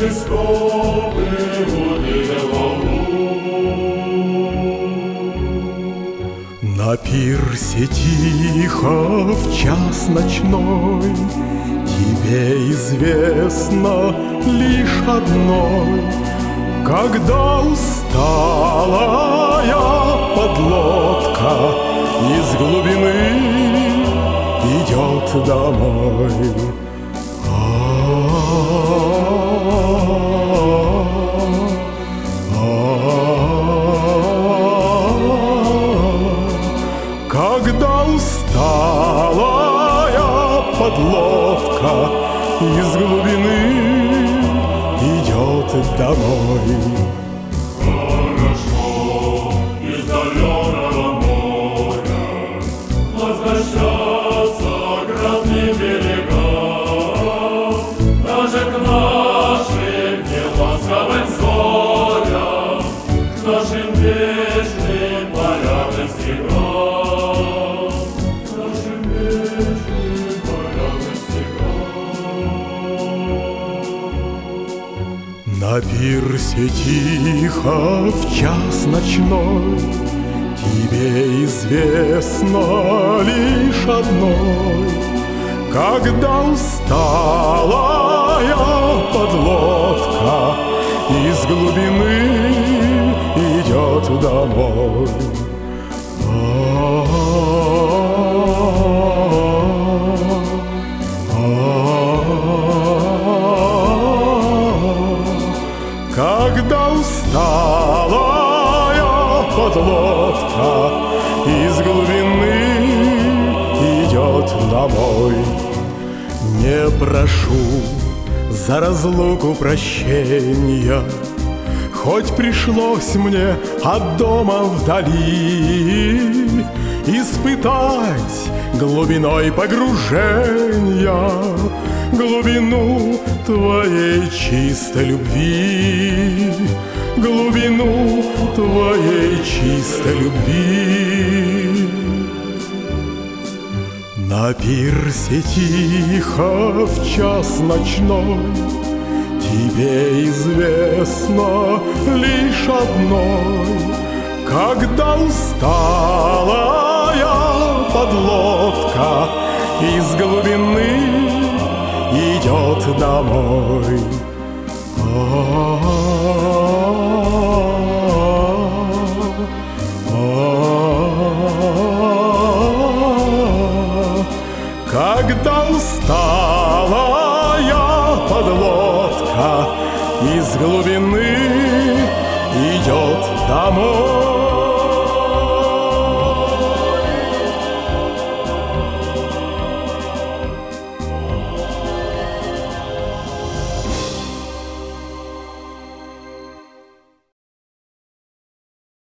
На пирсе тихо в час ночной тебе известно лишь одной: когда усталая подлодка из глубины идет домой. Когда усталая подлодка из глубины идет домой. Хорошо из далекого моря возвращаться к родным берегам, даже к нашим неласковым зорям, к нашим вечным полярным снегам. На пирсе тихо в час ночной тебе известно лишь одной: когда усталая подлодка из глубины идет домой. Когда усталая подлодка из глубины идет домой. Не прошу за разлуку прощения, хоть пришлось мне от дома вдали испытать глубиной погружения, глубину твоей чистой любви, глубину твоей чистой любви. На пирсе тихо в час ночной тебе известно лишь одной: когда усталая подлодка из глубины идет домой. Когда усталая подлодка из глубины идет домой.